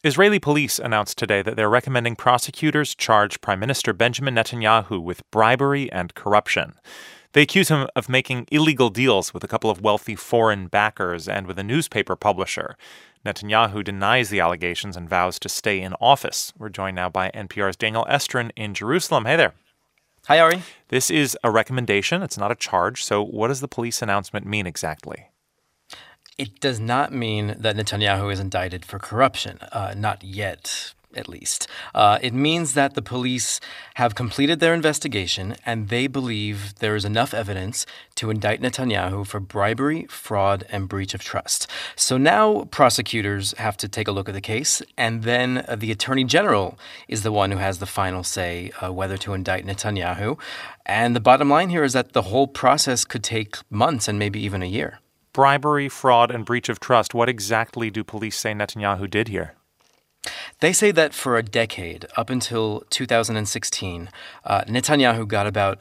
Israeli police announced today that they're recommending prosecutors charge Prime Minister Benjamin Netanyahu with bribery and corruption. They accuse him of making illegal deals with a couple of wealthy foreign backers and with a newspaper publisher. Netanyahu denies the allegations and vows to stay in office. We're joined now by NPR's Daniel Estrin in Jerusalem. Hey there. Hi, Ari. This is a recommendation. It's not a charge. So what does the police announcement mean exactly? It does not mean that Netanyahu is indicted for corruption, not yet, at least. It means that the police have completed their investigation and they believe there is enough evidence to indict Netanyahu for bribery, fraud, and breach of trust. So now prosecutors have to take a look at the case, and then the Attorney General is the one who has the final say whether to indict Netanyahu. And the bottom line here is that the whole process could take months and maybe even a year. Bribery, fraud, and breach of trust. What exactly do police say Netanyahu did here? They say that for a decade, up until 2016, Netanyahu got about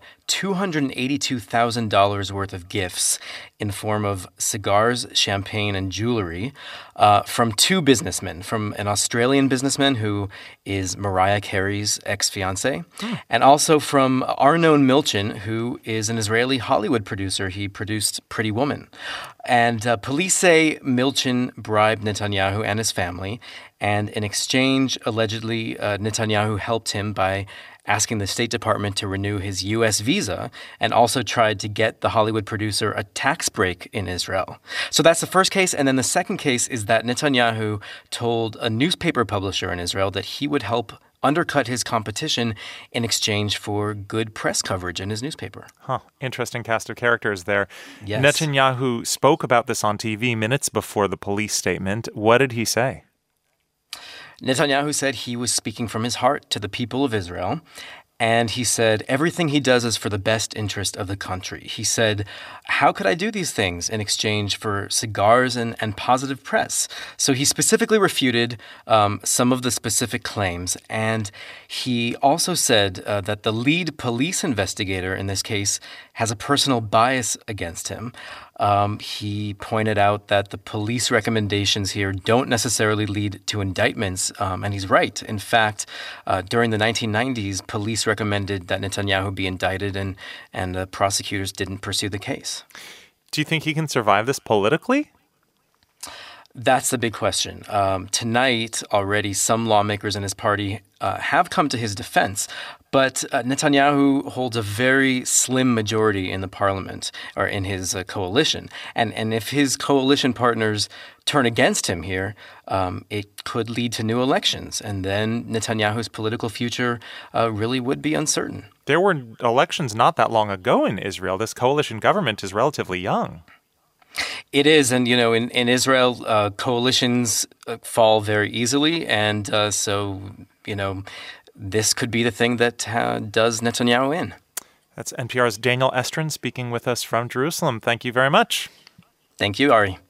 $282,000 worth of gifts in the form of cigars, champagne, and jewelry from two businessmen, from an Australian businessman who is Mariah Carey's ex-fiancé, and also from Arnon Milchan, who is an Israeli Hollywood producer. He produced Pretty Woman. And police say Milchan bribed Netanyahu and his family, and in exchange, allegedly, Netanyahu helped him by asking the State Department to renew his U.S. visa and also tried to get the Hollywood producer a tax break in Israel. So that's the first case. And then the second case is that Netanyahu told a newspaper publisher in Israel that he would help undercut his competition in exchange for good press coverage in his newspaper. Interesting cast of characters there. Yes. Netanyahu spoke about this on TV minutes before the police statement. What did he say? Netanyahu said he was speaking from his heart to the people of Israel. And he said everything he does is for the best interest of the country. He said, how could I do these things in exchange for cigars and positive press? So he specifically refuted some of the specific claims. And he also said that the lead police investigator in this case has a personal bias against him. He pointed out that the police recommendations here don't necessarily lead to indictments, and he's right. In fact, during the 1990s, police recommended that Netanyahu be indicted, and the prosecutors didn't pursue the case. Do you think he can survive this politically? That's the big question. Tonight, already, some lawmakers in his party have come to his defense, but Netanyahu holds a very slim majority in the parliament, or in his coalition. And if his coalition partners turn against him here, it could lead to new elections. And then Netanyahu's political future really would be uncertain. There were elections not that long ago in Israel. This coalition government is relatively young. It is. And, you know, in Israel, coalitions fall very easily. And so, you know, this could be the thing that does Netanyahu in. That's NPR's Daniel Estrin speaking with us from Jerusalem. Thank you very much. Thank you, Ari.